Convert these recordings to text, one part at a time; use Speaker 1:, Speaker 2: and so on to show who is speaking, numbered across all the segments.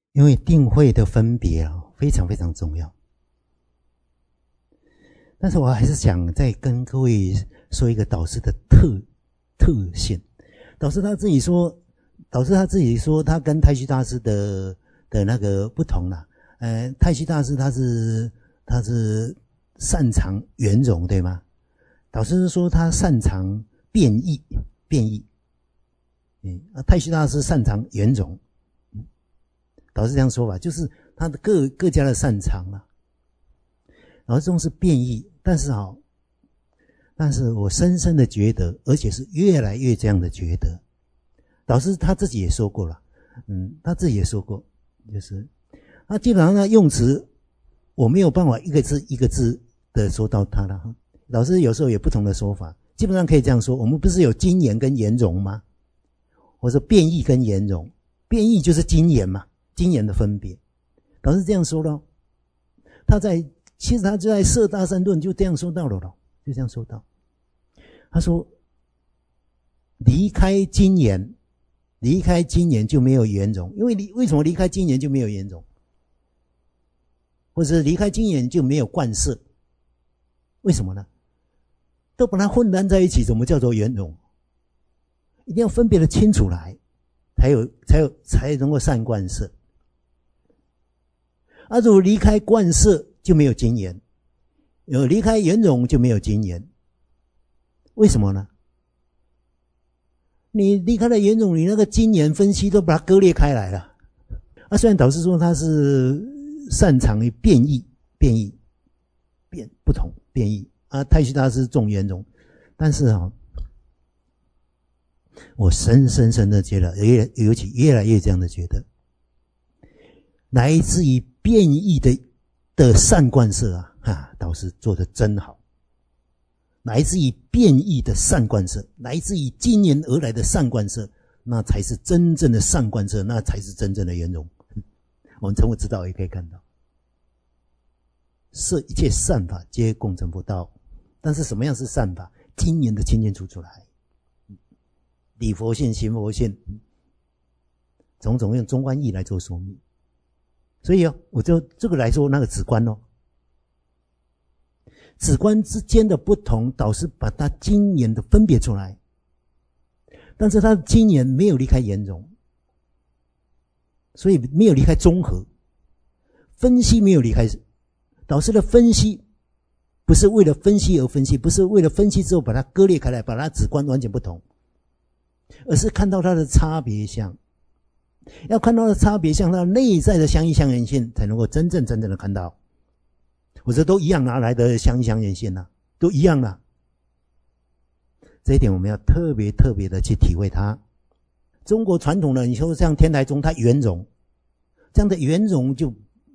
Speaker 1: 因为定慧的分别非常非常重要。但是我还是想再跟各位说一个导师的特性。导师他自己说他跟太虚大师的那个不同啦。太虚大师他是擅长圆融，对吗？导师说他擅长变异。太虚大师擅长圆融。导师这样说法，就是他的各家的擅长啦。然后这种是变异，但是我深深的觉得，而且是越来越这样的觉得。导师他自己也说过了，他自己也说过，就是他基本上他用词，我没有办法一个字一个字的说到他了。老师有时候有不同的说法，基本上可以这样说：我们不是有精研跟圆融吗？或者变异跟圆融，变异就是精研嘛，精研的分别。老师这样说了，其实他就在《摄大三论》就这样说到了，就这样说到。他说，离开精研就没有圆融，因为为什么离开精研就没有圆融？或者离开精研就没有贯摄？为什么呢？都把它混乱在一起，怎么叫做圆融？一定要分别的清楚来，才能够善贯摄。如果离开贯摄就没有精研，离开圆融就没有精研。为什么呢？你离开了圆融，你那个精研分析都把它割裂开来了。虽然导师说他是擅长于变异，不同变异太虚大师重圆融，但是我深的觉得，尤其越来越这样的觉得，来自于变异的善贯摄导师做得真好。来自于变异的善贯摄，来自于精研而来的善贯摄，那才是真正的善贯摄，那才是真正的圆融。我们从我知道也可以看到，摄一切善法皆共成佛道。但是什么样是善法？精研的清清楚楚来，理佛性、行佛性，种种用中观义来做说明。所以我就这个来说，那个止观止观之间的不同，导师把它精研的分别出来，但是他的精研没有离开圆融，所以没有离开综合，分析没有离开。导师的分析不是为了分析而分析，不是为了分析之后把它割裂开来，把它止观完全不同，而是看到它的差别相。要看到它的差别相，它内在的相异相缘性，才能够真正的看到。我说都一样，哪来的相异相缘性呢？都一样了。这一点我们要特别的去体会它。中国传统的，你说像天台宗，它圆融，这样的圆融就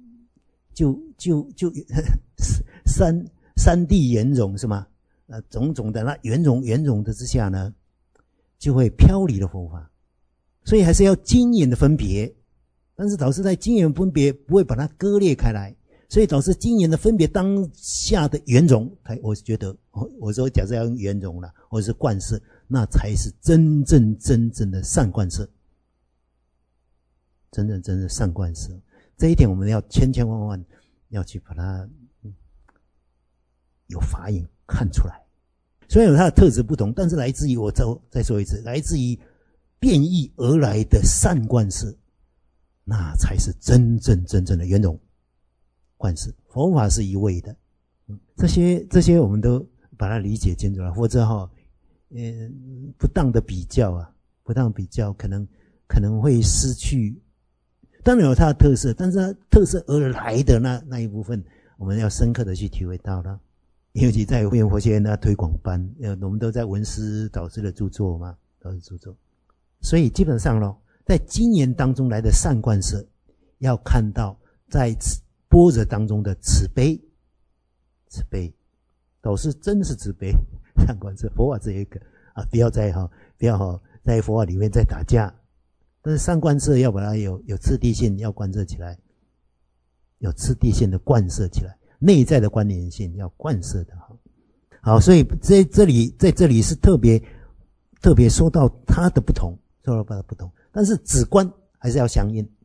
Speaker 1: 三谛圆融是吗？种种的那圆融的之下呢，就会飘离了佛法。所以还是要精研的分别，但是导师在精研分别不会把它割裂开来，所以导师精研的分别当下的圆融，我觉得我说假设要用圆融了，或者是贯摄，那才是真正的善贯摄，真正的善贯摄。这一点我们要千万要去把它有法眼看出来。虽然有它的特质不同，但是来自于我再说一次，来自于变异而来的善贯摄，那才是真正的圆融贯摄。佛法是一味的，这些我们都把它理解清楚了，否则不当的比较可能会失去。当然有它的特色，但是它特色而来的那一部分，我们要深刻的去体会到了。尤其在慧远佛学院的推广班，我们都在闻思导师的著作嘛，导师著作。所以基本上在精研当中来的善贯摄，要看到在般若当中的慈悲，导师真是慈悲善贯摄。佛法这一个不要在佛法里面再打架，但是善贯摄要把它有次第性要贯彻起来，有次第性的贯摄起来，内在的关联性要贯摄的好。所以在这里是特别说到它的不同，但是止观还是要相应，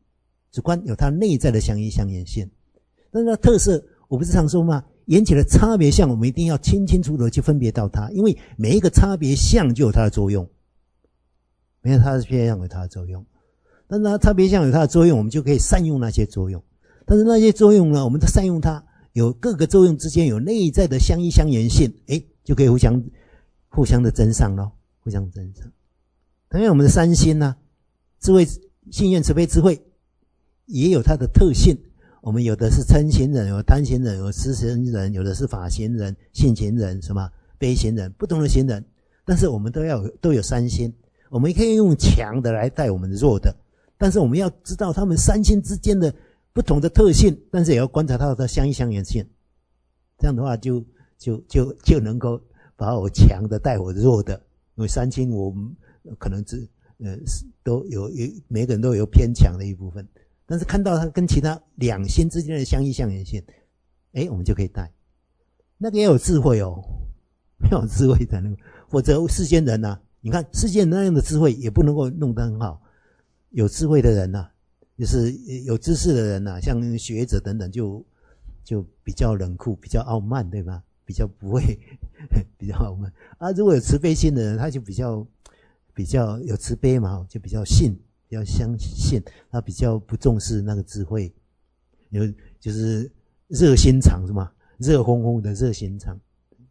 Speaker 1: 主观有它内在的相依相沿性。但是它特色，我不是常说吗？缘起的差别相，我们一定要清清楚楚的去分别到它，因为每一个差别相就有它的作用，每个差别相有它的作用。但是它差别相有它的作用，我们就可以善用那些作用。但是那些作用呢，我们都善用它，有各个作用之间有内在的相依相沿性，就可以互相的增上咯，互相增上。同样我们的三心呢，智慧、信愿、慈悲、智慧也有它的特性。我们有的是嗔行人，有贪行人，有痴行人，有的是法行人、性行人、悲行人，不同的行人。但是我们都有三心，我们可以用强的来带我们的弱的，但是我们要知道他们三心之间的不同的特性，但是也要观察它的相依相沿性。这样的话就能够把我强的带我弱的，因为三心我们可能都有每个人都有偏强的一部分。但是看到它跟其他两心之间的相依相沿性，我们就可以带。那个也有智慧哦，要有智慧才能，否则世间人啊，你看世间那样的智慧也不能够弄得很好。有智慧的人啊，就是有知识的人啊，像学者等等就比较冷酷，比较傲慢，对吧？比较不会比较傲慢啊。如果有慈悲心的人，他就比较有慈悲嘛，就比较相信，他比较不重视那个智慧，就是热心肠是吗？热烘烘的热心肠。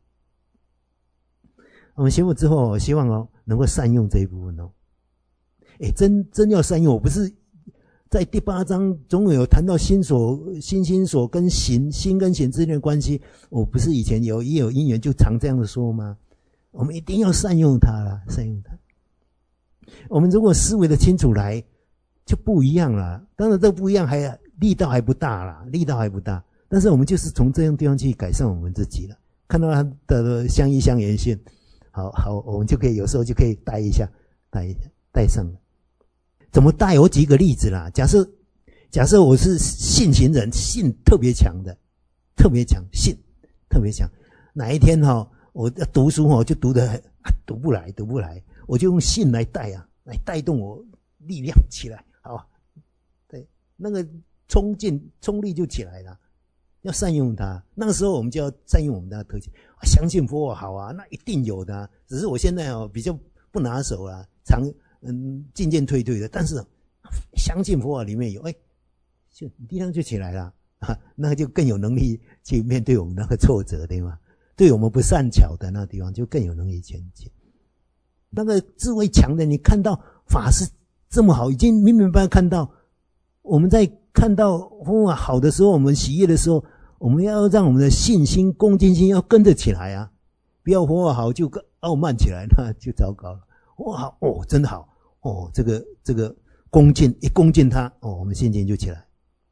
Speaker 1: 我们学佛之后，希望能够善用这一部分哦。真要善用，我不是在第8章总有谈到心心所跟心跟行之间的关系，我不是以前也有因缘就常这样的说吗？我们一定要善用它啦，善用它。我们如果思维的清楚来，就不一样了。当然这不一样力道还不大啦，但是我们就是从这样地方去改善我们自己了，看到它的相依相沿性，好，我们就可以有时候就可以带上了。怎么带？我举个例子啦。假设我是信行人，信特别强，信特别强。哪一天我要读书就读不来，我就用信来带动我力量起来，好，对，那个冲力就起来了。要善用它，那个时候我们就要善用我们的特性。相信佛法好啊，那一定有的啊，只是我现在比较不拿手啦，进进退退的。但是相信佛法里面有，就力量就起来了那个就更有能力去面对我们那个挫折，对吗？对我们不善巧的那个地方，就更有能力前进。那个智慧强的，你看到法是这么好，已经明明白白看到。我们在看到佛法好的时候，我们喜悦的时候，我们要让我们的信心、恭敬心要跟着起来啊！不要佛法好就傲慢起来，那就糟糕了。佛法好真的好这个恭敬它我们信心就起来。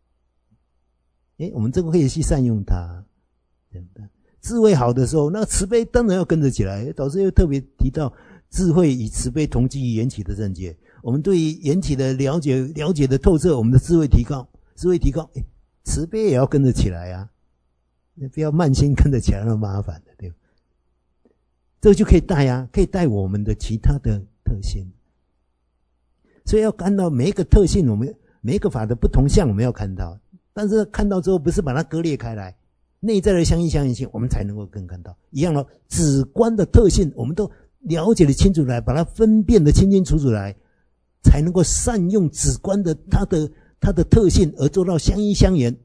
Speaker 1: 我们这个可以去善用它。智慧好的时候，那个慈悲当然要跟着起来。导师又特别提到智慧与慈悲同基于缘起的正觉。我们对于缘起的了解的透彻，我们的智慧提高，慈悲也要跟着起来啊！不要慢心跟着起来那么麻烦的，对吧？这个就可以带啊，可以带我们的其他的特性。所以要看到每一个特性，我们每一个法的不同相，我们要看到。但是看到之后，不是把它割裂开来，内在的相依相沿性，我们才能够更看到。一样的，止观的特性，我们都了解的清楚来，把它分辨的清清楚楚来。才能够善用止观的它的特性，而做到相依相沿，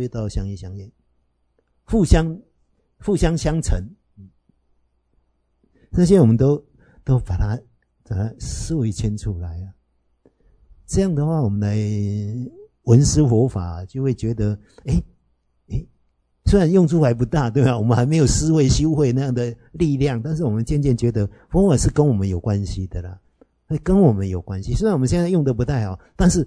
Speaker 1: 互相相成。这些我们都把它思维清楚来啊。这样的话，我们来闻思佛法，就会觉得，虽然用处还不大，对吧？我们还没有思维修慧那样的力量，但是我们渐渐觉得佛法是跟我们有关系的啦。会跟我们有关系，虽然我们现在用的不太好，但是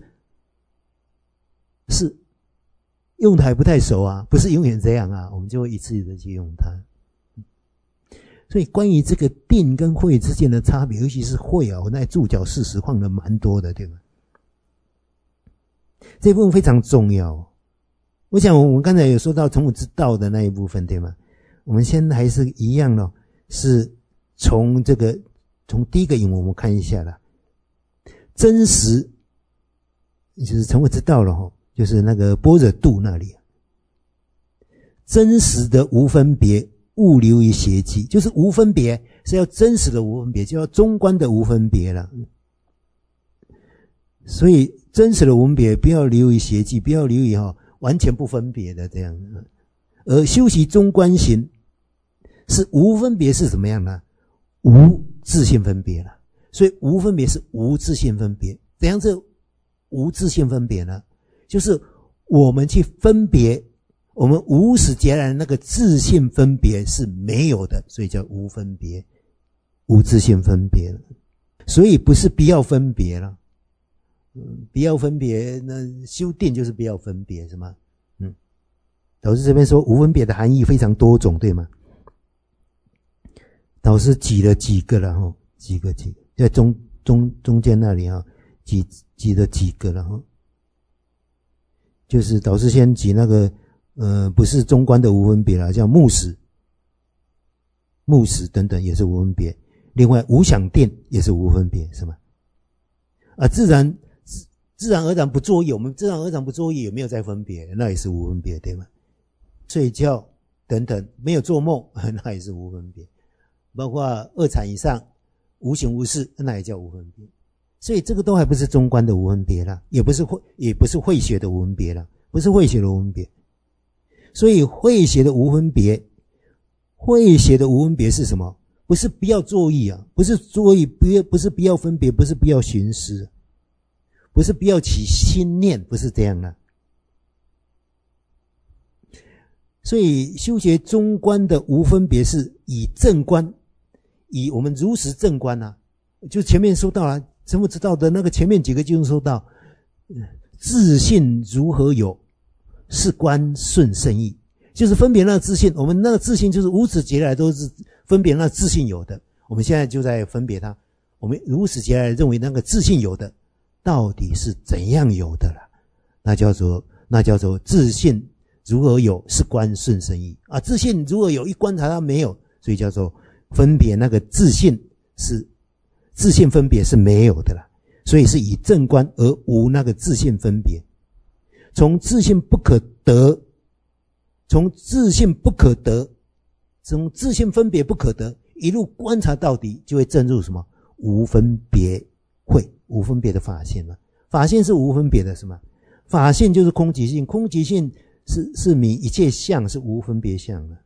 Speaker 1: 用的还不太熟啊，不是永远这样啊，我们就会一次一次的去用它。所以关于这个定跟慧之间的差别，尤其是慧我在注脚40放的蛮多的，对吧？这部分非常重要。我想我们刚才有说到从我之道的那一部分，对吗？我们现在还是一样咯，是从第一个引文我们看一下啦。真实就是成佛之道了就是那个般若度那里，真实的无分别，勿流于邪计，就是无分别是要真实的无分别，就要中观的无分别了。所以真实的无分别不要流于邪计，不要流于完全不分别的这样。而修习中观行是无分别是怎么样呢？无自性分别了。所以无分别是无自性分别。怎样是无自性分别呢？就是我们去分别，我们无始劫来的那个自性分别是没有的，所以叫无分别，无自性分别了。所以不是不要分别了。不要分别，那修定就是不要分别，是吗？导师这边说无分别的含义非常多种，对吗？导师举了几个了几个在中间那里举了几个了就是导师先举那个不是中观的无分别啦，叫木死等等也是无分别。另外无想定也是无分别，是吗？自然而然不作意，我们自然而然不作意有没有在分别？那也是无分别，对吗？睡觉等等没有做梦，那也是无分别。包括二产以上无形无事，那也叫无分别。所以这个都还不是中观的无分别啦，也不是慧学的无分别啦，不是慧学的无分别。所以慧学的无分别，慧学的无分别是什么？不是不要作意不是作意，不是不要分别，不是不要寻思，不是不要起心念，不是这样的。所以修学中观的无分别是以正观，以我们如实正观就前面说到了成佛之道的那个前面几个就说到自性如何有，是观顺胜义，就是分别那个自性，我们那个自性就是无始劫来都是分别那个自性有的，我们现在就在分别它，我们如始劫来认为那个自性有的到底是怎样有的了，那叫做自性如何有，是观顺胜义自性如何有，一观察它没有，所以叫做分别那个自性分别是没有的了，所以是以正观而无那个自性分别。从自性不可得，从自性分别不可得，一路观察到底，就会证入什么？无分别慧，无分别的法性了。法性是无分别的，是吗？法性就是空寂性，空寂性是明一切相是无分别相的。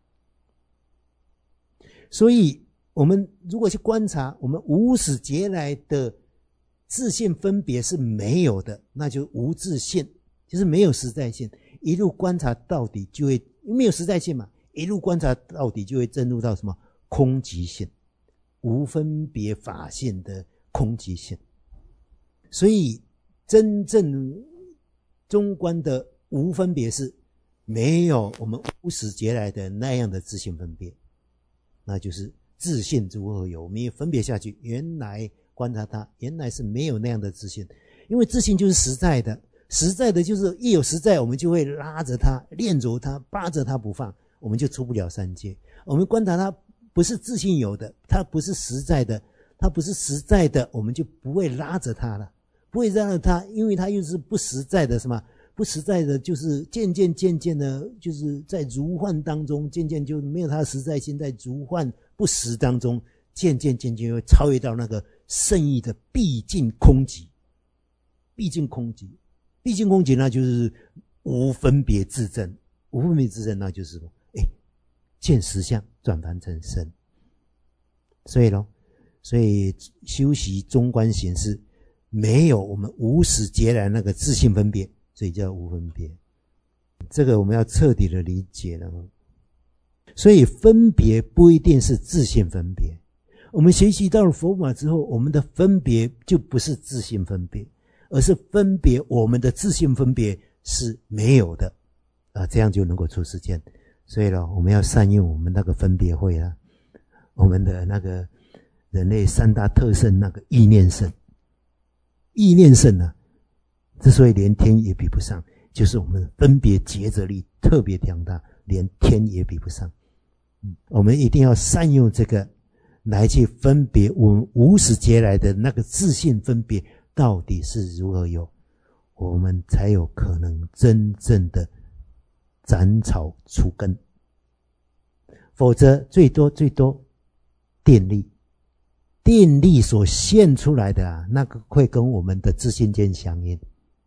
Speaker 1: 所以我们如果去观察，我们无始劫来的自性分别是没有的，那就无自性，就是没有实在性。一路观察到底，就会没有实在性嘛，一路观察到底就会证入到什么？空寂性，无分别法性的空寂性。所以真正中观的无分别是没有我们无始劫来的那样的自性分别，那就是自性如何有，我们也分别下去，原来观察它，原来是没有那样的自性。因为自性就是实在的，实在的就是一有实在，我们就会拉着它，链着它，扒着它不放，我们就出不了三界。我们观察它不是自性有的，它不是实在的，我们就不会拉着它了，不会拉着它，因为它又是不实在的，是吗？不实在的就是渐渐的，就是在如幻当中，渐渐就没有它的实在性，在如幻不实当中，渐渐会超越到那个圣义的毕竟空寂。毕竟空寂那就是无分别自证，无分别自证那就是见实相转凡成身。所以修习中观行是没有我们无始劫来那个自性分别，所以叫无分别。这个我们要彻底的理解了。所以分别不一定是自性分别，我们学习到了佛法之后，我们的分别就不是自性分别，而是分别我们的自性分别是没有的这样就能够出世间。所以我们要善用我们那个分别慧我们的那个人类三大特胜那个意念胜之所以连天也比不上，就是我们分别抉择力特别强大，连天也比不上。我们一定要善用这个来去分别我们无始劫来的那个自性分别到底是如何有。 我们才有可能真正的斩草除根，否则最多电力所现出来的啊，那个会跟我们的自信见相应。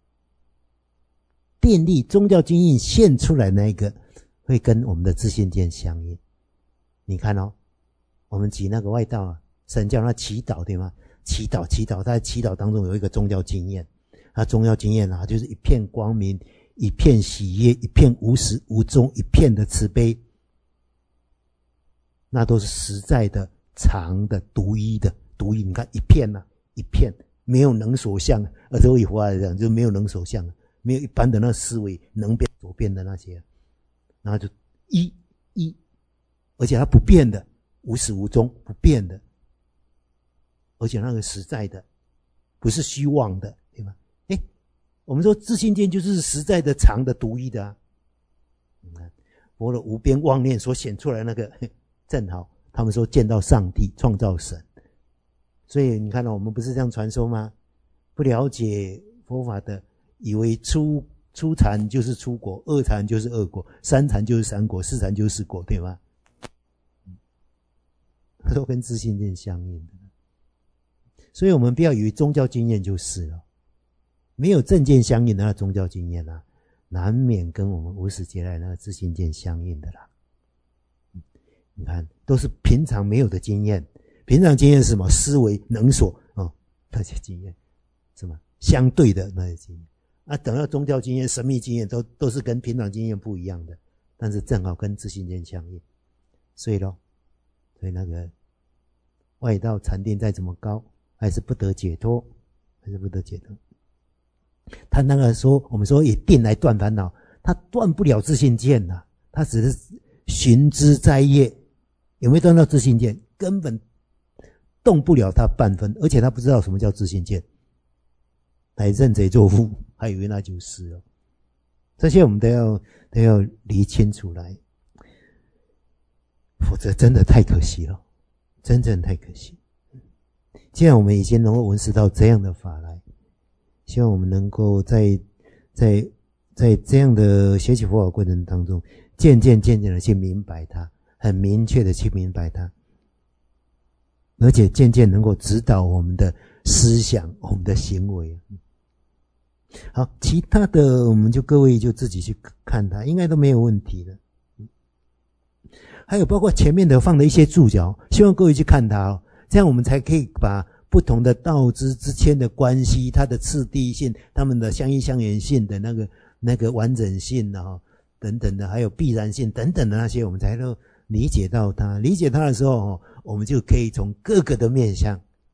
Speaker 1: 电力宗教经验现出来那个会跟我们的自信见相应。你看哦，我们举那个外道啊，神教他祈祷对吗？祈祷，他在祈祷当中有一个宗教经验，他宗教经验啊，就是一片光明，一片喜悦，一片无始无终，一片的慈悲，那都是实在的、常的、独一的。你看一片啊，一片没有能所相，而这以佛来讲，就没有能所相，没有一般的那思维能变所变的那些，然后就一，而且它不变的，无始无终，不变的，而且那个实在的，不是虚妄的，对吗？我们说自性见就是实在的、常的、独一的啊。你看佛的无边妄念所显出来那个，正好他们说见到上帝、创造神，所以你看到我们不是这样传说吗？不了解佛法的，以为初禅就是初果，二禅就是二果，三禅就是三果，四禅就是四果，对吗？都跟自性见相应的。所以我们不要以为宗教经验就是了，没有正见相应的那宗教经验啊，难免跟我们无始劫来那个自性见相应的啦。你看，都是平常没有的经验。平常经验是什么？思维能所那些经验，什么相对的那些经验啊？等到宗教经验、神秘经验，都是跟平常经验不一样的，但是正好跟自性见相应。所以那个外道禅定再怎么高，还是不得解脱，他那个说，我们说以定来断烦恼，他断不了自性见呐，他只是寻之在业，有没有断到自性见？根本动不了他半分，而且他不知道什么叫自性见，还认贼作父，还以为那就是了。这些我们都要理清楚来，否则真的太可惜了，真正太可惜。既然我们已经能够闻识到这样的法来，希望我们能够在这样的学习佛法过程当中，渐渐的去明白它，很明确的去明白它，而且渐渐能够指导我们的思想、我们的行为。好，其他的我们就各位就自己去看它，应该都没有问题的。还有包括前面的放的一些注脚，希望各位去看它哦，这样我们才可以把不同的道之间的关系，它的次第性，它们的相依相缘性的那个完整性等等的，还有必然性等等的那些，我们才能理解到它。理解它的时候，我们就可以从各个的面向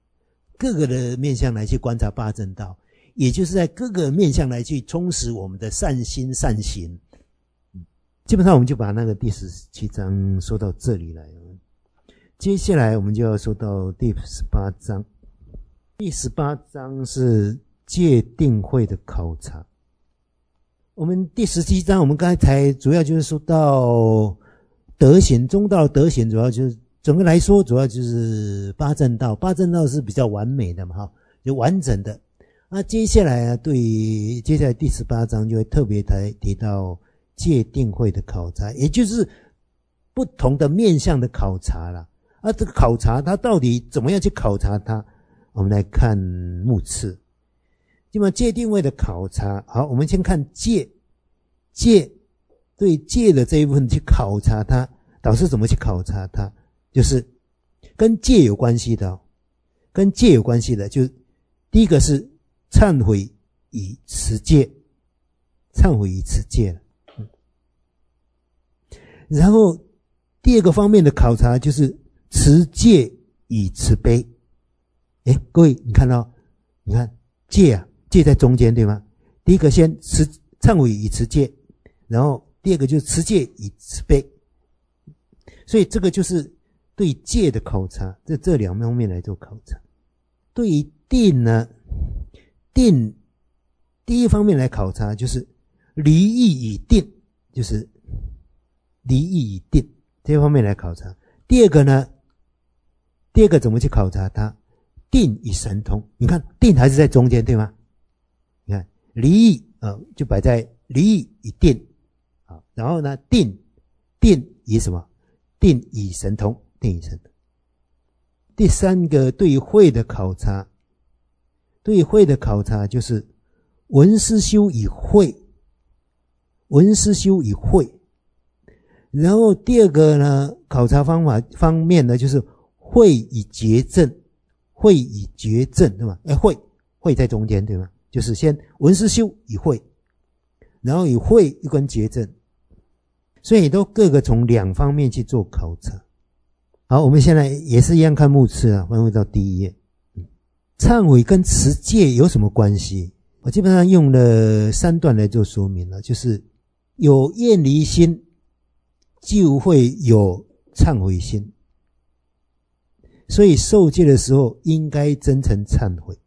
Speaker 1: 来去观察八正道，也就是在各个面向来去充实我们的善心善行。基本上我们就把那个第17章说到这里来了。接下来我们就要说到第18章。第18章是戒定慧的考察。我们第17章我们刚才主要就是说到德行，中道德行主要就是整个来说主要就是八正道。八正道是比较完美的嘛，就完整的。接下来第18章就会特别提到戒定慧的考察，也就是不同的面向的考察啦。这个考察它到底怎么样去考察它？我们来看目次。那么戒定慧的考察，好，我们先看戒对戒的这一部分去考察它，导师怎么去考察它？就是跟戒有关系的就是第一个是忏悔以持戒，然后第二个方面的考察就是持戒以慈悲。各位你看戒在中间对吗？第一个先忏悔以持戒，然后第二个就是持戒以慈悲。所以这个就是对戒的考察，这两方面来做考察。对于定呢，定第一方面来考察就是离意以定，就是离意以定这方面来考察。第二个怎么去考察它？定与神通。你看定还是在中间对吗？你看离意就摆在离意以定啊，然后呢定以什么？定以神通，定以神通。第三个对于慧的考察，对于慧的考察就是闻思修以慧，闻思修以慧。然后第二个呢，考察方面呢，就是慧以觉正，慧以觉正，对吗？慧在中间，对吗？就是先闻思修以慧，然后以慧又跟觉正，所以都各个从两方面去做考察。好，我们现在也是一样看目次啊，翻回到第一页。忏悔跟持戒有什么关系？我基本上用了3段来做说明了，就是有厌离心就会有忏悔心，所以受戒的时候应该真诚忏悔。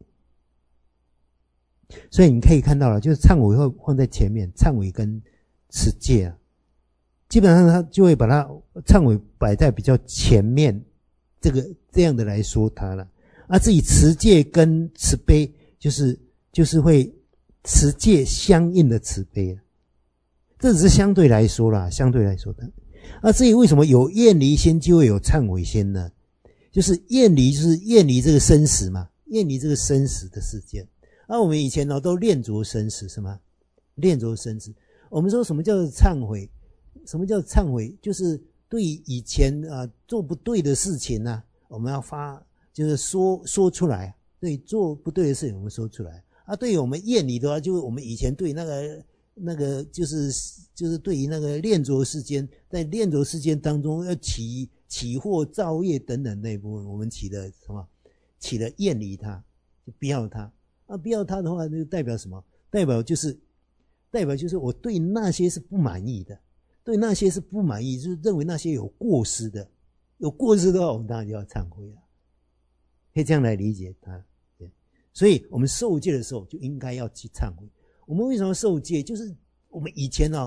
Speaker 1: 所以你可以看到了，就是忏悔会放在前面，忏悔跟持戒啊，基本上他就会把它忏悔摆在比较前面，这样的来说它了。至于持戒跟慈悲，就是会持戒相应的慈悲啊，这只是相对来说啦，相对来说的。至于为什么有厌离心就会有忏悔心呢？就是厌离这个生死嘛，厌离这个生死的事件。我们以前都恋着生死，是吗？恋着生死。我们说什么叫做忏悔？什么叫忏悔？就是对于以前做不对的事情啊，我们要就是说出来。对做不对的事情我们说出来。对于我们厌离的话，就是我们以前对那个就是对于那个恋着世间，在恋着世间当中要起祸造业等等那一部分，我们起了什么？起了厌离它，就不要它。不要它的话，就代表什么？代表就是我对那些是不满意的，对那些是不满意，就是认为那些有过失的，有过失的话，我们当然就要忏悔了，可以这样来理解它。所以我们受戒的时候就应该要去忏悔。我们为什么受戒？就是我们以前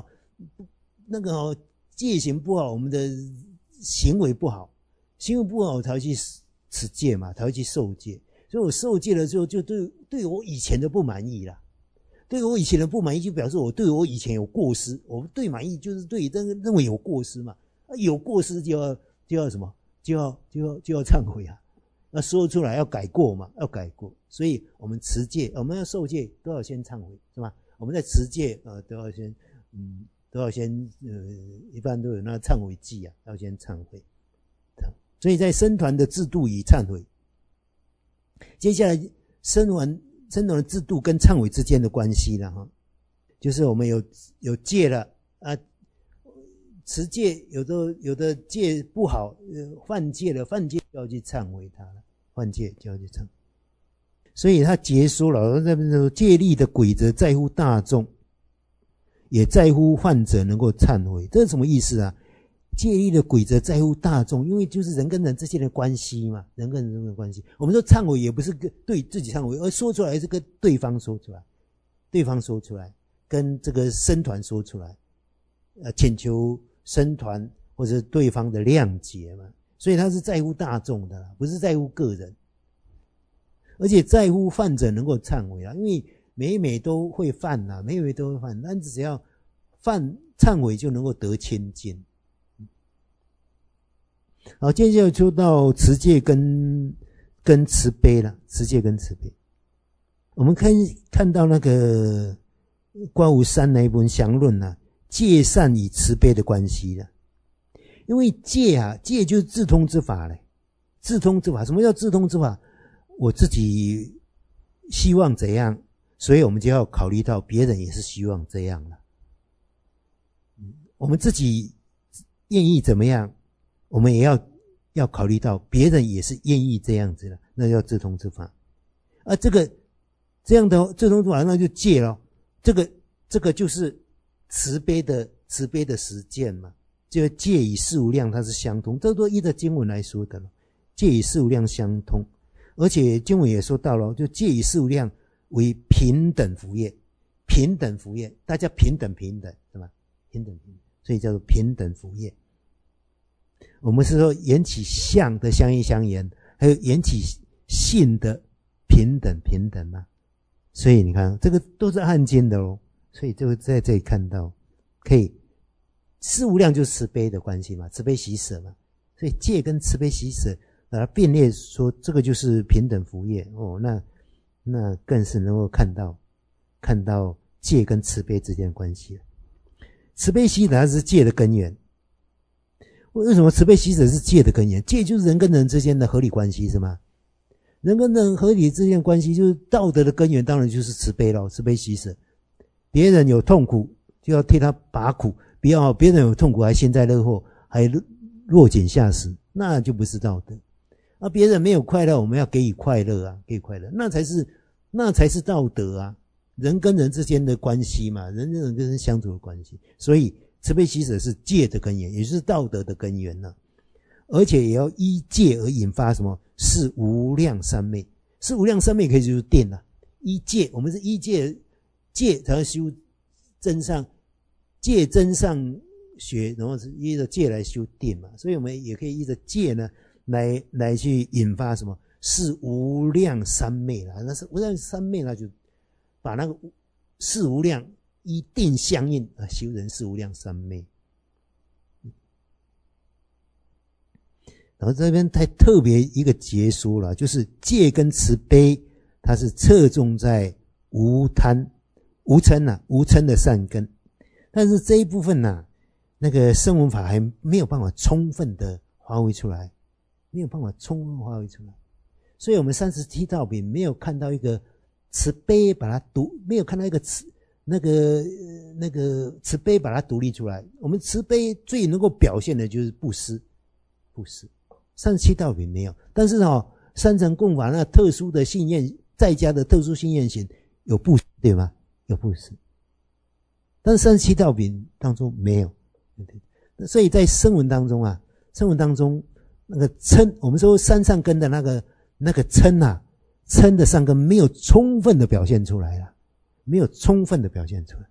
Speaker 1: 戒行不好，我们的行为不好，才会去持戒嘛，才会去受戒。所以我受戒了之后，就对我以前的不满意啦。对我以前的不满意，就表示我对我以前有过失。我对满意就是对认为有过失嘛。有过失就要什么？就要忏悔啊！要说出来，要改过嘛，要改过。所以我们持戒，我们要受戒都要先忏悔，是吧？我们在持戒都要先一般都有那忏悔祭啊，要先忏悔。所以在僧团的制度以忏悔。接下来僧团的制度跟忏悔之间的关系了哈，就是我们有戒了持戒有的戒不好，犯戒了，犯戒就要去忏悔它了，犯戒就要去忏悔。所以他解说了，在那边说戒律的规则在乎大众，也在乎患者能够忏悔。这是什么意思啊？戒律的规则在乎大众，因为就是人跟人之间的关系嘛，人跟人的关系。我们说忏悔也不是对自己忏悔，而说出来是跟对方说出来，跟这个僧团说出来，请求僧团或者对方的谅解嘛。所以他是在乎大众的啦，不是在乎个人，而且在乎犯者能够忏悔啦，因为每都会犯啦，每都会犯，但只要忏悔就能够得清净。好，接下来就到持戒跟慈悲了，持戒跟慈悲。我们看到那个观无山那一本详论啊，戒善与慈悲的关系了。因为戒就是自通之法嘞，自通之法。什么叫自通之法？我自己希望怎样，所以我们就要考虑到别人也是希望这样了。我们自己愿意怎么样，我们也要考虑到别人也是愿意这样子的，那叫自通之法。这样的自通之法，那就戒了。这个就是慈悲的实践嘛。就戒与事无量它是相通，这都依着经文来说的了。戒与事无量相通，而且经文也说到了，就戒与事无量为平等福业，平等福业，大家平等是吧？平等，所以叫做平等福业。我们是说缘起相的相依相言，还有缘起性的平等嘛。 所以你看，这个都是汉奸的哦。所以就在这里看到，可以四无量就是慈悲的关系嘛，慈悲喜舍嘛。所以戒跟慈悲喜舍把它并列说，这个就是平等福业哦。那更是能够看到戒跟慈悲之间的关系了。慈悲喜舍它是戒的根源。为什么慈悲喜舍是戒的根源？戒就是人跟人之间的合理关系，是吗？人跟人合理之间的关系，就是道德的根源，当然就是慈悲咯，慈悲喜舍。别人有痛苦，就要替他拔苦，不要别人有痛苦还幸灾乐祸，还落井下石，那就不是道德。啊，别人没有快乐，我们要给予快乐啊，给予快乐，那才是道德啊。人跟人之间的关系嘛，人跟人相处的关系，所以慈悲喜舍是戒的根源，也就是道德的根源啊。而且也要依戒而引发什么？是无量三昧。是无量三昧可以就是定了。依戒，我们是依戒才要修真上，戒真上学，然后是依着戒来修定嘛。所以我们也可以依着戒呢来去引发什么？是无量三昧啦。那是无量三昧，那就把那个是无量依定相应啊，修人是无量三昧。然后这边太特别一个结说了，就是戒跟慈悲，它是侧重在无贪、无嗔啊，无嗔的善根。但是这一部分啊，那个声闻法还没有办法充分的发挥出来，没有办法充分发挥出来。所以我们37道品没有看到一个慈悲把它没有看到一个那个慈悲把它独立出来。我们慈悲最能够表现的就是布施，37道品没有。但是三乘共法那特殊的信愿，在家的特殊信愿行有布施，对吗？有布施。但是37道品当中没有。所以在声闻当中啊，那个嗔，我们说三善根的那个嗔啊，嗔的善根没有充分的表现出来了，没有充分的表现出来。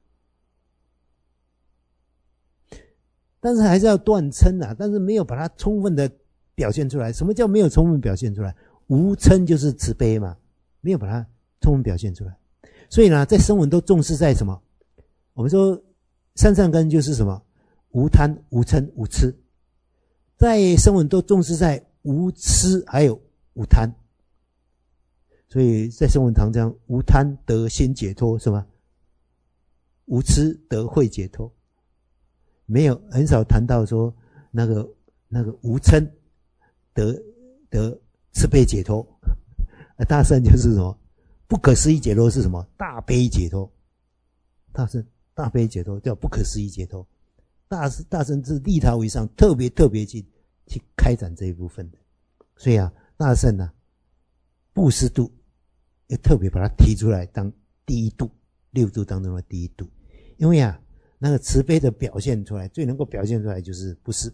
Speaker 1: 但是还是要断嗔啊，但是没有把它充分的表现出来。什么叫没有充分表现出来？无嗔就是慈悲嘛，没有把它充分表现出来。所以呢，在声闻都重视在什么？我们说三善根就是什么？无贪、无嗔、无痴。在声闻都重视在无痴还有无贪。所以在声闻堂讲，无贪得心解脱，是吗？无痴得慧解脱。没有，很少谈到说那个无嗔得慈悲解脱。大圣就是什么？不可思议解脱是什么？大悲解脱。大悲解脱叫不可思议解脱。大圣是立他为上，特别去开展这一部分的。所以啊，大圣啊，布施度也特别把它提出来当第一度，6度当中的第一度。因为啊，那个慈悲的表现出来，最能够表现出来就是布施。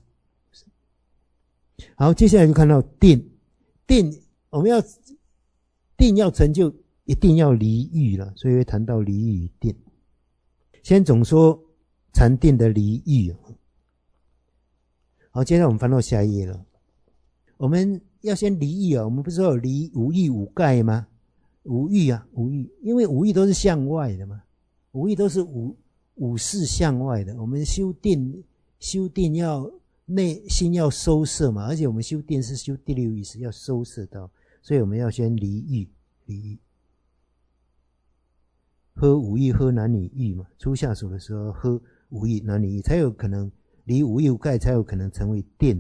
Speaker 1: 好，接下来就看到定，我们要成就，一定要离欲了，所以会谈到离欲与定。先总说禅定的离欲。好，接下来我们翻到下一页了。我们要先离欲啊，我们不是说有离无欲无盖吗？无欲啊，无欲，因为无欲都是向外的嘛，无欲都是五事向外的。我们修定要心要收摄嘛，而且我们修定是修第六意识，要收摄到，所以我们要先离欲。喝无欲，喝男女欲嘛，初下手的时候喝无欲男女欲，才有可能离无欲无盖，才有可能成为定。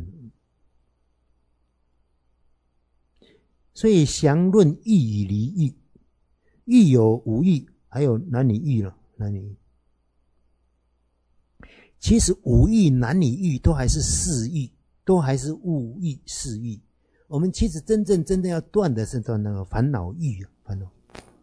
Speaker 1: 所以详论欲与离欲，欲有无欲，还有男女欲了，男女欲。其实五欲男女欲都还是四欲，都还是物欲四欲。我们其实真正要断的是断那个烦恼欲啊，烦恼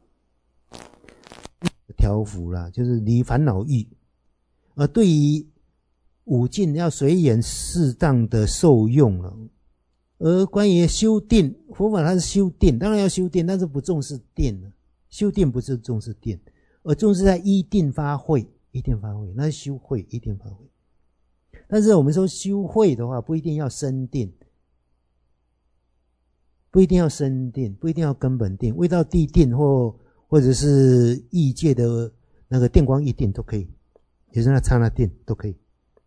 Speaker 1: 调伏啦，就是离烦恼欲。而对于五境要随缘适当的受用了。而关于修定，佛法它是修定，当然要修定，但是不重视定了。修定不是重视定，而重视在依定发慧，那是修慧，依定发慧。但是我们说修慧的话，不一定要深定，不一定要根本定，未到地定或或者是异界的那个电光一电都可以，就是那刹那电都可以。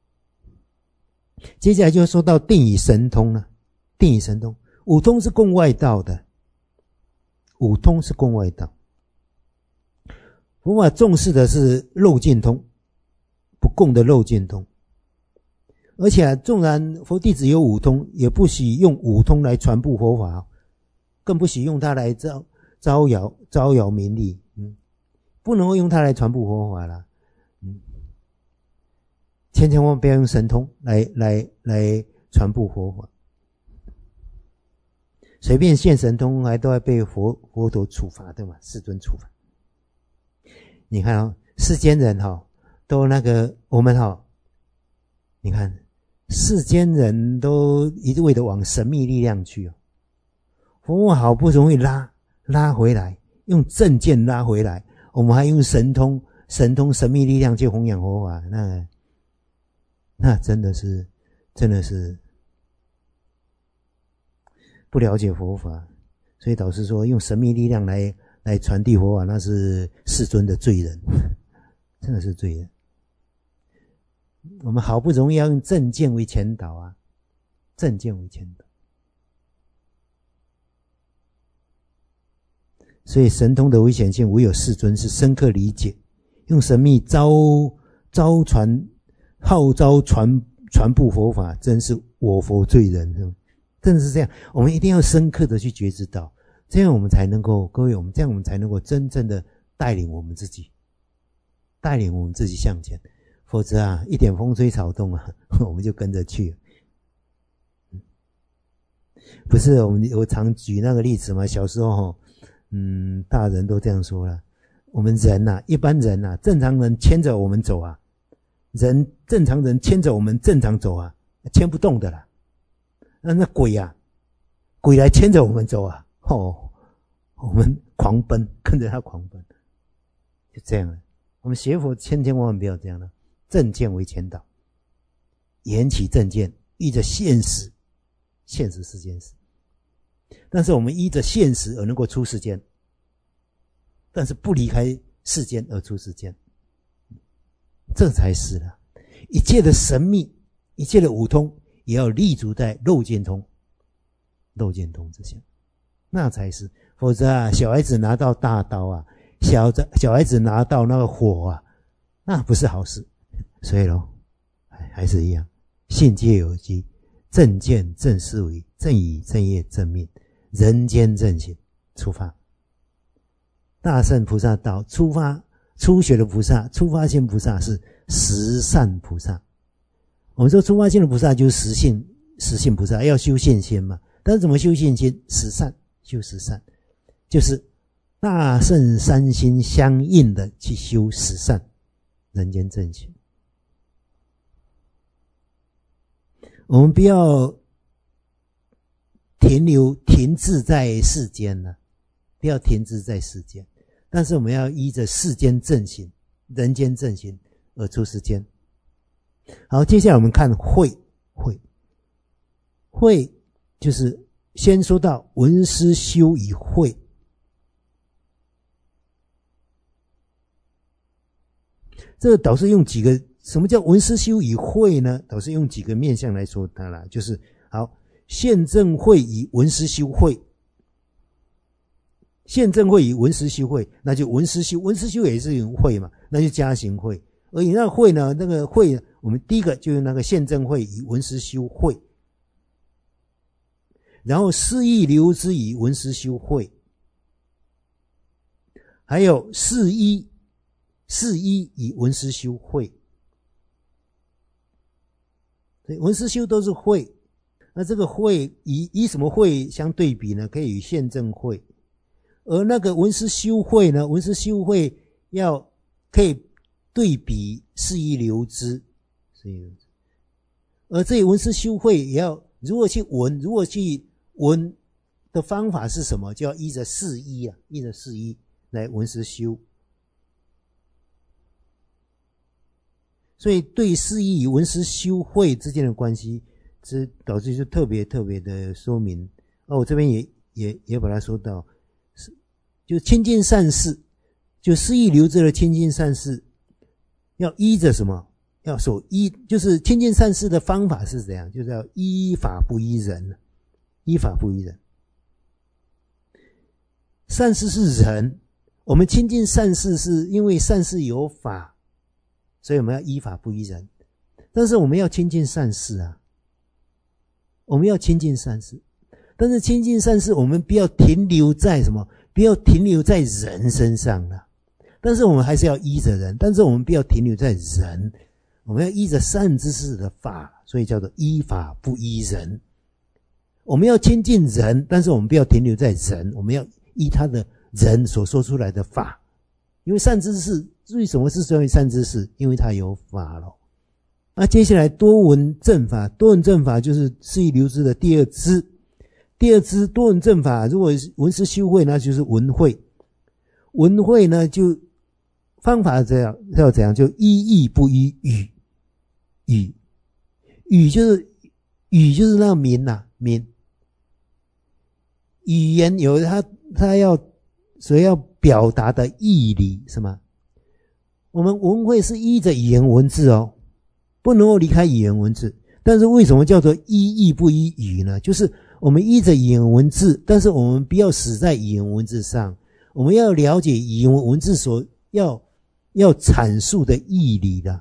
Speaker 1: 接下来就说到定以神通了。定以神通，五通是共外道的，五通是共外道。佛法重视的是漏尽通，不共的漏尽通。而且纵然佛弟子有五通，也不许用五通来传布佛法，更不许用它来招摇名利，不能够用它来传布佛法啦，千万不要用神通来传布佛法，随便现神通还都要被佛陀处罚的嘛，世尊处罚。你看世间人都那个我们你看世间人都一味的往神秘力量去佛法好不容易拉回来，用正见拉回来，我们还用神通神秘力量去弘扬佛法，那真的是不了解佛法。所以导师说用神秘力量来传递佛法，那是世尊的罪人，真的是罪人。我们好不容易要用正见为前导正见为前导。所以神通的危险性，唯有世尊是深刻理解，用神秘号召传布佛法，真是我佛罪人，真的是这样。我们一定要深刻的去觉知到，这样我们才能够，各位，我们才能够真正的带领我们自己向前。否则一点风吹草动我们就跟着去了。不是我常举那个例子嘛，小时候大人都这样说了，我们人一般人正常人牵着我们走正常人牵着我们正常走牵不动的啦。那鬼来牵着我们走我们狂奔，跟着他狂奔，就这样了。我们学佛千万不要这样了。正见为前导，言起正见，依着现实是现实，但是我们依着现实而能够出世间，但是不离开世间而出世间，这才是了。一切的神秘，一切的五通，也要立足在漏见通之下，那才是。否则小孩子拿到大刀小孩子拿到那个火那不是好事。所以还是一样，信皆有机，正见正思维，正语正业正命，人间正行，出发。大乘菩萨道初学的菩萨，出发心菩萨是实善菩萨。我们说出发心的菩萨就是实性菩萨，要修现心嘛。但是怎么修现心？实善，修实善，就是大乘三心相应的去修实善，人间正行。我们不要停滞在世间了，不要停滞在世间，但是我们要依着世间正行，人间正行而出世间。好，接下来我们看慧就是先说到闻思修以慧。这个导师用几个，什么叫闻思修以慧呢？导师用几个面向来说它啦，就是好，现证慧以闻思修慧，现证慧以闻思修慧，那就闻思修也是用慧嘛，那就加行慧。而你那个慧呢，那个慧，我们第一个就用那个现证慧以闻思修慧，然后释义流之以闻思修慧，还有释义以闻思修慧。所以闻思修都是慧，那这个慧以什么慧相对比呢？可以与现证慧。而那个闻思修慧呢，闻思修慧可以对比释义流之，而这闻思修慧也要如何去闻的方法是什么？就要依着释义来闻思修。所以对释义与闻思修慧之间的关系，这导致就特别的说明。我这边也把它说到，就亲近善事， 就失意留滞的亲近善事，要依着什么？要守依，就是亲近善事的方法是怎样？就是要依法不依人，依法不依人。善事是人，我们亲近善事是因为善事有法，所以我们要依法不依人。但是我们要亲近善事啊，我们要亲近善事，但是亲近善事，我们不要停留在什么？不要停留在人身上了。但是我们还是要依着人，但是我们不要停留在人，我们要依着善知识的法，所以叫做依法不依人。我们要亲近人，但是我们不要停留在人，我们要依他的人所说出来的法。因为善知识，为什么是称为善知识？因为他有法了。那接下来多闻正法，多闻正法就是失意留滞的第二支。第二支多闻正法，如果闻思修慧，那就是闻慧。闻慧呢，就方法这样要怎样？就依义不依语。语就是那个名呐，名。语言有他要所要表达的义理，是吗？我们闻慧是依着语言文字哦，不能够离开语言文字。但是为什么叫做依义不依语呢？就是我们依着语言文字，但是我们不要死在语言文字上，我们要了解语言文字所要阐述的义理的。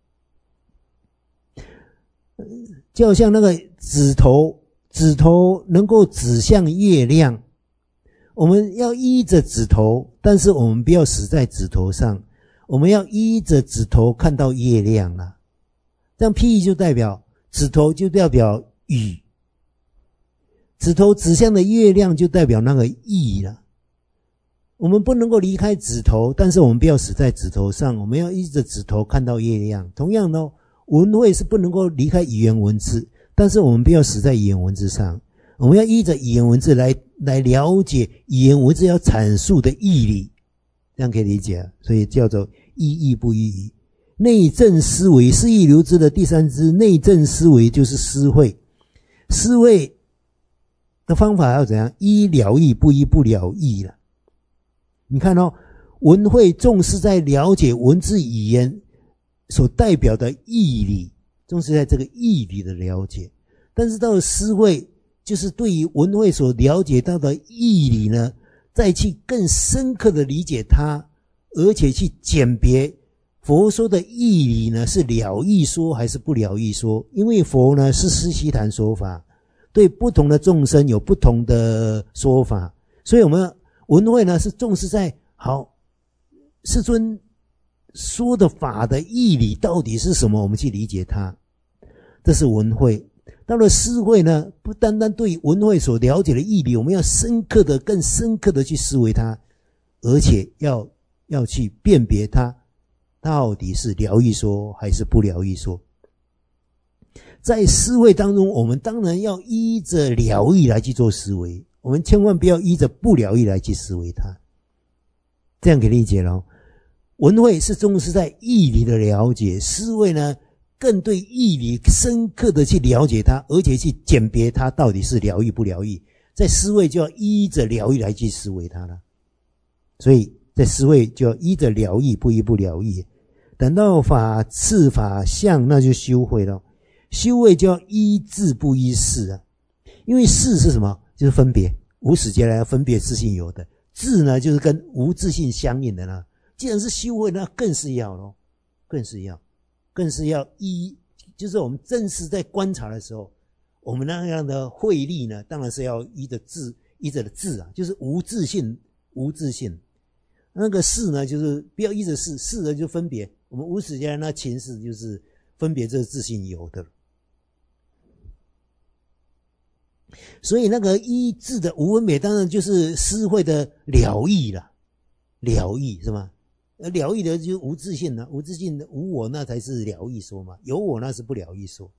Speaker 1: 就好像那个指头能够指向月亮，我们要依着指头，但是我们不要死在指头上，我们要依着指头看到月亮了。这样譬喻就代表指头就代表语，指头指向的月亮就代表那个意了。我们不能够离开指头，但是我们不要死在指头上，我们要依着指头看到月亮。同样的，闻慧是不能够离开语言文字，但是我们不要死在语言文字上，我们要依着语言文字来了解语言文字要阐述的义理，这样可以理解啊。所以叫做依义不依语。内证思维，失意留滞的第三支内证思维就是思慧。思慧的方法要怎样？依了义不依不了义了。你看哦，闻慧重视在了解文字语言所代表的义理，重视在这个义理的了解。但是到了思慧，就是对于闻慧所了解到的义理呢，再去更深刻的理解它，而且去鉴别佛说的义理呢，是了义说还是不了义说。因为佛呢是思悉谈说法，对不同的众生有不同的说法，所以我们闻慧呢是重视在好世尊说的法的义理到底是什么，我们去理解它，这是闻慧。到了思慧呢，不单单对闻慧所了解的义理，我们要更深刻的去思维它，而且要去辨别它到底是了义说还是不了义说。在思维当中，我们当然要依着了义来去做思维，我们千万不要依着不了义来去思维它，这样可以理解咯。闻慧是重视在义理的了解，思维呢更对义理深刻的去了解它，而且去鉴别它到底是了义不了义。在思维就要依着了义来去思维它了，所以在思维就要依着了义不依不了义。等到法次法相，那就修慧了。修慧就要依智不依事啊，因为事是什么？就是分别，无始劫来分别自性有的。智呢，就是跟无自性相应的呢。既然是修慧，那更是要咯，更是要依，就是我们正式在观察的时候，我们那样的慧力呢，当然是要依着的智啊，就是无自性。那个事呢，就是不要依着事呢就分别。我们无始劫来那前世就是分别这个自性有的。所以那个依智的无分别，当然就是思慧的了义了，了义是吗？了义的就是无自性了，无自性的无我，那才是了义说嘛，有我那是不了义说。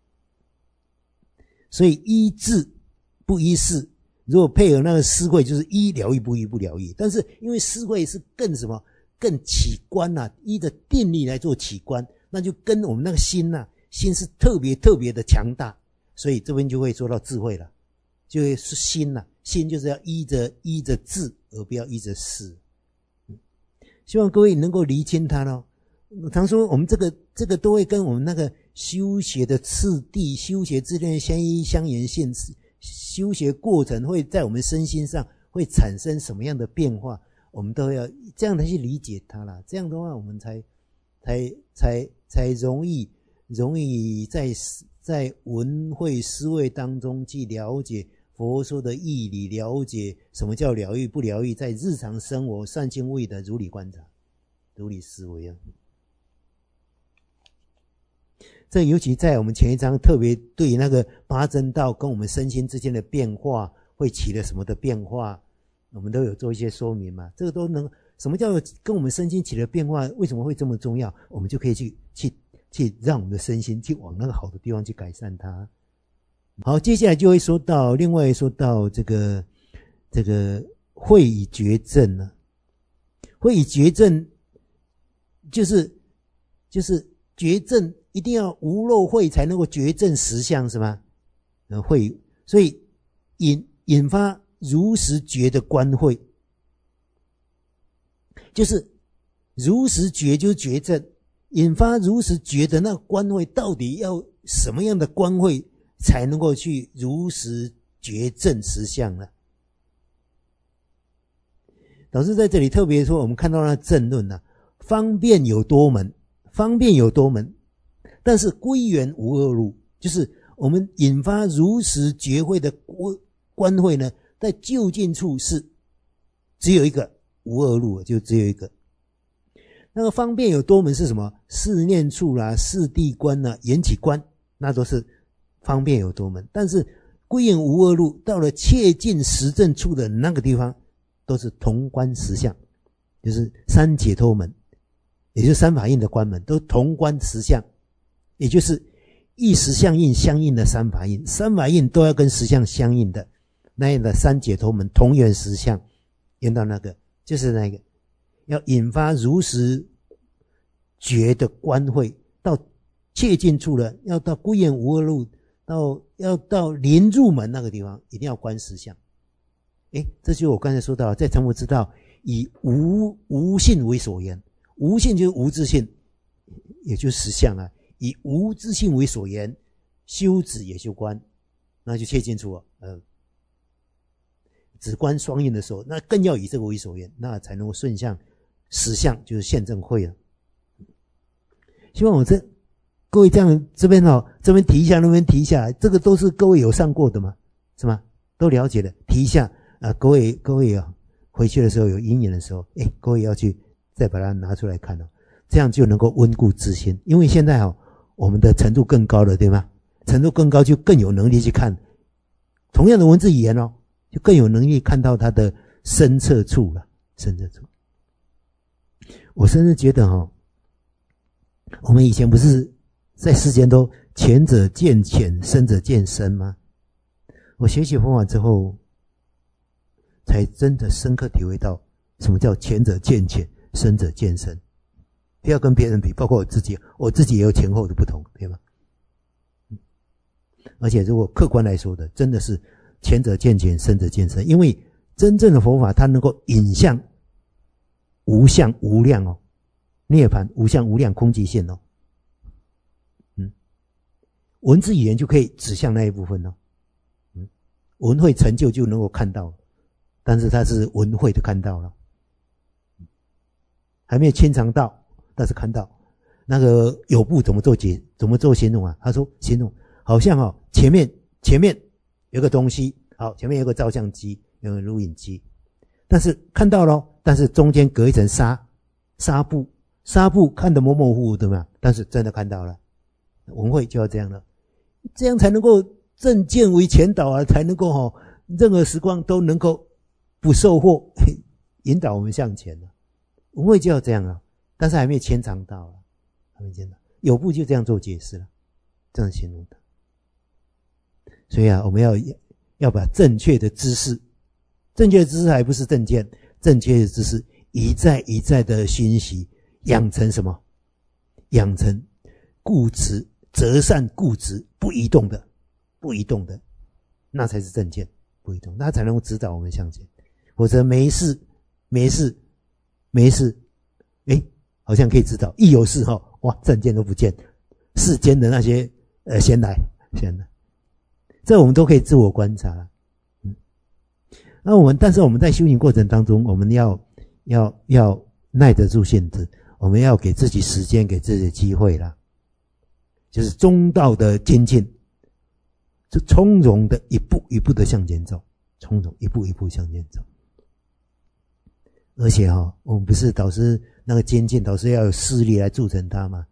Speaker 1: 所以依智不依事，如果配合那个思慧，就是依了义不依不了义。但是因为思慧是更什么？更起观啊，依着定力来做起观，那就跟我们那个心啊，心是特别的强大，所以这边就会说到智慧了，就会是心啊，心就是要依着智，而不要依着事。 希望各位能够厘清它咯。我常说我们这个都会跟我们那个修学的次第、修学之间的相依相沿性，修学过程会在我们身心上会产生什么样的变化，我们都要这样的去理解它啦。这样的话，我们才容易在文慧思维当中去了解佛说的义理，了解什么叫疗愈不疗愈，在日常生活善心无益的如理观察、如理思维啊。这尤其在我们前一章特别对那个八正道跟我们身心之间的变化会起了什么的变化，我们都有做一些说明嘛。这个都能什么叫跟我们身心起了变化，为什么会这么重要，我们就可以去让我们的身心去往那个好的地方去改善它。好，接下来就会说到另外说到这个慧以觉正呢。慧以觉正就是觉正一定要无漏慧才能够觉正实相，是吗？慧，所以引发如实觉的观慧，就是如实觉就是觉正，引发如实觉的那个观慧，到底要什么样的观慧才能够去如实觉正实相呢？导师在这里特别说，我们看到那正论呢，方便有多门，但是归元无二路，就是我们引发如实觉慧的观慧呢，在就近处是只有一个，无二路就只有一个。那个方便有多门是什么？四念处啦、四谛观啦、缘起观，那都是方便有多门。但是归元无二路，到了切近实证处的那个地方，都是同观实相，就是三解脱门，也就是三法印的观门，都同观实相，也就是一实相应相应的三法印，三法印都要跟实相相应的那样的三解脱门同源实相，缘到那个就是那个要引发如实觉的观慧，到切近处了，要到归元无二路，要到临入门那个地方，一定要观实相。这就是我刚才说到，在成佛之道，以无性为所言，无性就是无自性，也就是实相啊。以无自性为所言，修止也修观，那就切近处了。止观双运的时候，那更要以这个为所言，那才能够顺向实相，就是现证慧了。希望我各位这样这边提一下，那边提一下，这个都是各位有上过的嘛，是吗？都了解的，提一下。各位回去的时候有因缘的时候，各位要去再把它拿出来看这样就能够温故知新。因为现在我们的程度更高了，对吗？程度更高就更有能力去看同样的文字语言就更有能力看到它的深彻处了，深彻处。我甚至觉得我们以前不是在世间都浅者见浅，深者见深吗？我学习佛法之后，才真的深刻体会到什么叫浅者见浅，深者见深。不要跟别人比，包括我自己也有前后的不同，对吗？而且如果客观来说的，真的是浅者见浅，深者见深。因为真正的佛法，它能够引向无相无量涅槃无相无量空寂现文字语言就可以指向那一部分文慧成就就能够看到。但是他是文慧的看到了，还没有牵肠到，但是看到那个有部怎么做形容啊？他说形容好像前面有个东西，前面有个照相机，有个录影机，但是看到了，但是中间隔一层纱布看得模模糊糊的嘛，但是真的看到了。文慧就要这样了，这样才能够正见为前导才能够任何时光都能够不受惑，引导我们向前了。文慧就要这样但是还没有牵肠到还没牵肠。有部就这样做解释了，这样形容的。所以我们要把正确的知识还不是正见，正确的知识一再的熏习，养成什么？养成固执择善固执不移动的，那才是正见，不移动，那才能够指导我们向前。否则没事好像可以知道，一有事哇，证件都不见，世间的那些先来，这我们都可以自我观察。但是我们在修行过程当中，我们要耐得住性子，我们要给自己时间，给自己机会啦，就是中道的精进，就从容的一步一步的向前走，从容一步一步向前走。而且我们不是导师那个精进，导师要有势力来助成它吗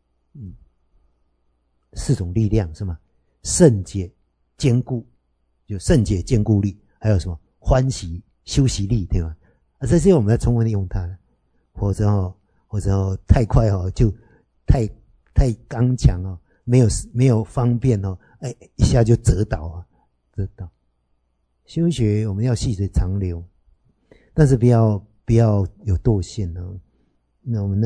Speaker 1: ？4种力量是吗？胜解、坚固，就胜解、坚固力，还有什么欢喜、修习力，对吧？这些我们要充分利用它，否则太快就太刚强没有方便一下就折倒。修学我们要细水长流，但是不要有惰性那我们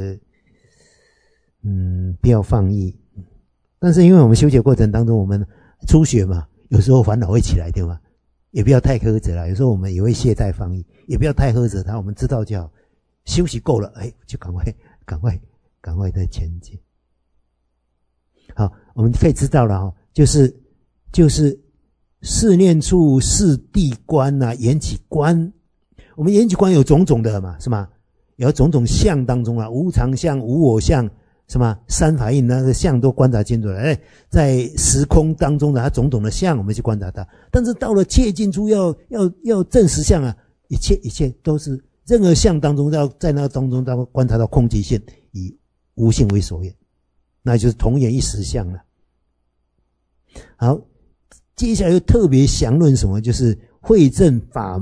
Speaker 1: 不要放逸。但是因为我们修学过程当中，我们初学嘛，有时候烦恼会起来，对吗？也不要太苛责了，有时候我们也会懈怠放逸，也不要太苛责它，我们知道就好，休息够了，就赶快再前进。好，我们可以知道了就是四念处、四谛观缘起观，我们缘起观有种种的嘛，是吗？有种种相当中无常相、无我相，什么三法印那个相都观察清楚了。在时空当中的它种种的相，我们去观察它。但是到了切近处要证实相一切都是任何相当中要在那个当中观察到空寂性，以无性为所缘，那就是同缘一实相了。好，接下来又特别详论什么？就是会证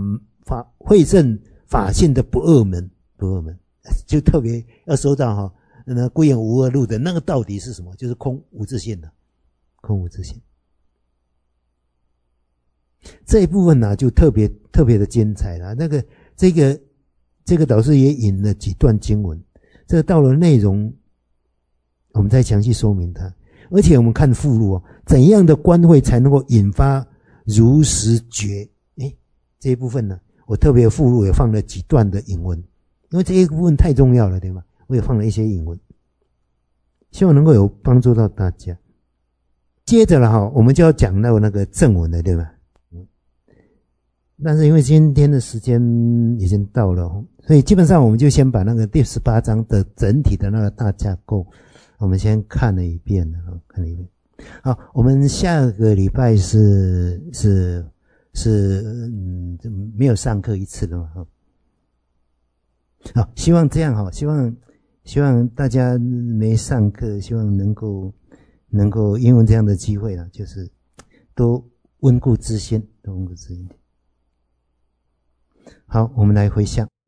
Speaker 1: 法性的不二门，就特别要说到那归元无二路的那个到底是什么？就是空无自性的，空无自性。这一部分就特别的精彩了。这个导师也引了几段经文，这个到了内容，我们再详细说明它。而且我们看附录怎样的观会才能够引发如实觉？这一部分呢，我特别附录也放了几段的引文，因为这一部分太重要了，对吗？我也放了一些引文，希望能够有帮助到大家。接着了我们就要讲到那个正文了，对吧？但是因为今天的时间已经到了，所以基本上我们就先把那个第18章的整体的那个大架构，我们先看了一遍了，好，我们下个礼拜是没有上课一次的嘛，好，希望这样希望大家没上课，希望能够运用这样的机会就是多温故知新，多温故知新。好，我们来回向。